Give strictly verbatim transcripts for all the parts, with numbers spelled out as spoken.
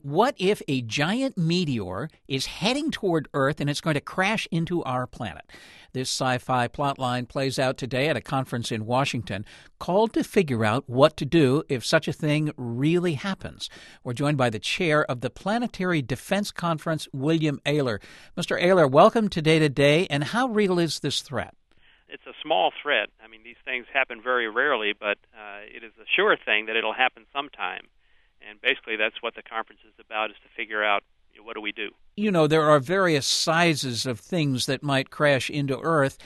What if a giant meteor is heading toward Earth and it's going to crash into our planet? This sci-fi plotline plays out today at a conference in Washington called to figure out what to do if such a thing really happens. We're joined by the chair of the Planetary Defense Conference, William Ayler. Mister Ayler, welcome to Day to Day, and how real is this threat? It's a small threat. I mean, these things happen very rarely, but uh, it is a sure thing that it'll happen sometime. And basically that's what the conference is about, is to figure out, you know, what do we do? You know, there are various sizes of things that might crash into Earth.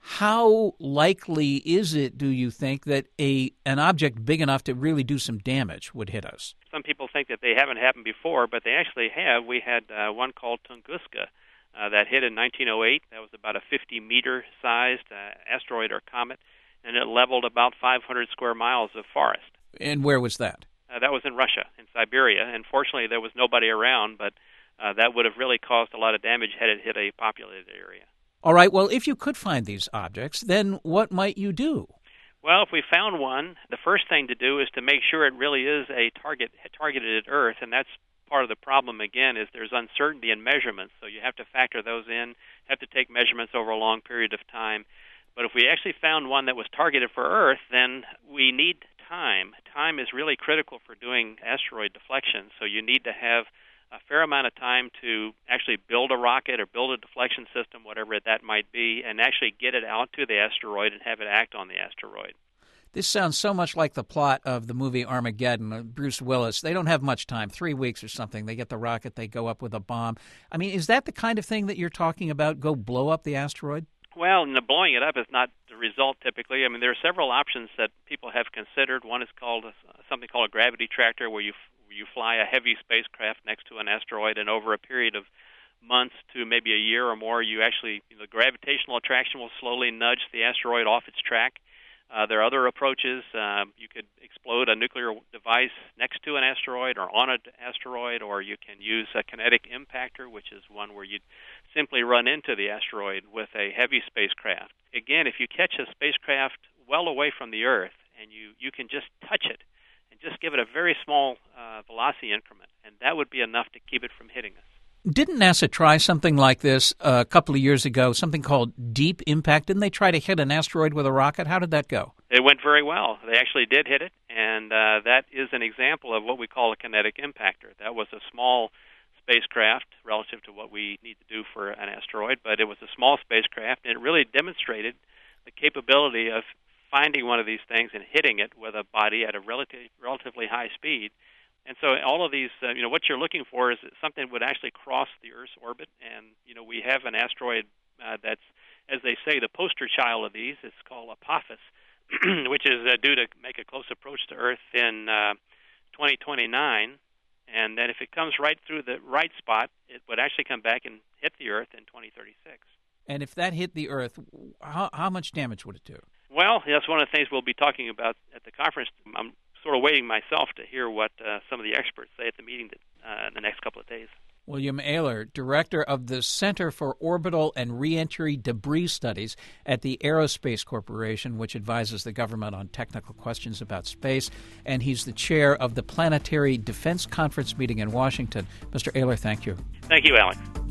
How likely is it, do you think, that a an object big enough to really do some damage would hit us? Some people think that they haven't happened before, but they actually have. We had uh, one called Tunguska uh, that hit in nineteen oh eight. That was about a fifty-meter-sized uh, asteroid or comet, and it leveled about five hundred square miles of forest. And where was that? Uh, that was in Russia, in Siberia, and fortunately there was nobody around, but uh, that would have really caused a lot of damage had it hit a populated area. All right, well, if you could find these objects, then what might you do? Well, if we found one, the first thing to do is to make sure it really is a target targeted at Earth, and that's part of the problem, again, is there's uncertainty in measurements, so you have to factor those in, have to take measurements over a long period of time. But if we actually found one that was targeted for Earth, then we need time. Time is really critical for doing asteroid deflection, so you need to have a fair amount of time to actually build a rocket or build a deflection system, whatever that might be, and actually get it out to the asteroid and have it act on the asteroid. This sounds so much like the plot of the movie Armageddon, Bruce Willis. They don't have much time, three weeks or something. They get the rocket, they go up with a bomb. I mean, is that the kind of thing that you're talking about, go blow up the asteroid? Well, the blowing it up is not the result typically. I mean, there are several options that people have considered. One is called something called a gravity tractor, where you you fly a heavy spacecraft next to an asteroid, and over a period of months to maybe a year or more, you actually you know, the gravitational attraction will slowly nudge the asteroid off its track. Uh, there are other approaches. Uh, you could explode a nuclear device next to an asteroid or on an asteroid, or you can use a kinetic impactor, which is one where you simply run into the asteroid with a heavy spacecraft. Again, if you catch a spacecraft well away from the Earth and you, you can just touch it and just give it a very small uh, velocity increment, and that would be enough to keep it from hitting us. Didn't NASA try something like this a couple of years ago, something called Deep Impact? Didn't they try to hit an asteroid with a rocket? How did that go? It went very well. They actually did hit it, and uh, that is an example of what we call a kinetic impactor. That was a small spacecraft relative to what we need to do for an asteroid, but it was a small spacecraft, and it really demonstrated the capability of finding one of these things and hitting it with a body at a relative, relatively high speed. And so all of these, uh, you know, what you're looking for is that something would actually cross the Earth's orbit. And, you know, we have an asteroid uh, that's, as they say, the poster child of these. It's called Apophis, which is uh, due to make a close approach to Earth in uh, twenty twenty-nine. And then if it comes right through the right spot, it would actually come back and hit the Earth in twenty thirty-six. And if that hit the Earth, how, how much damage would it do? Well, that's one of the things we'll be talking about at the conference. I'm sort of waiting myself to hear what uh, some of the experts say at the meeting that, uh, in the next couple of days. William Ayler, director of the Center for Orbital and Reentry Debris Studies at the Aerospace Corporation, which advises the government on technical questions about space, and he's the chair of the Planetary Defense Conference meeting in Washington. Mister Ayler, thank you. Thank you, Alex.